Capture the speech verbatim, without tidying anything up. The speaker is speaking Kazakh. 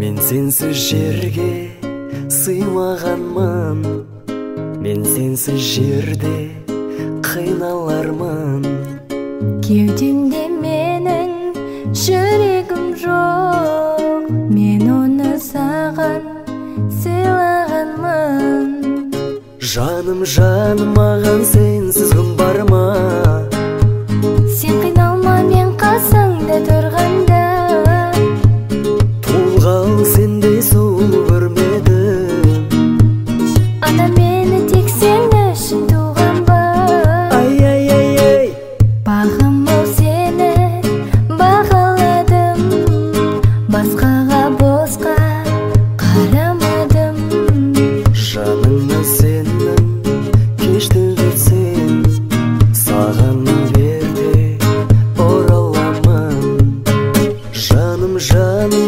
Мен сенсіз жерге сыймағанмын, мен сенсіз жерде қиналармын. Кеудемде менің жүрегім жоқ, мен оны саған сыйлағанмын. Жаным, жаным, маған сенсіз күн бар ма? Сен қиналма, мен қасыңда тұрғанда. Толғал сендей сұлу көрмедім. Ана мені тек сен үшін туған ба? Ай, ай, ай, ай. Бағым ол сені бағаладым, басқаға босқа қарамадым. Жаныңа сенің кешті кетсең, саған берде ораламын. Жаным, жаным,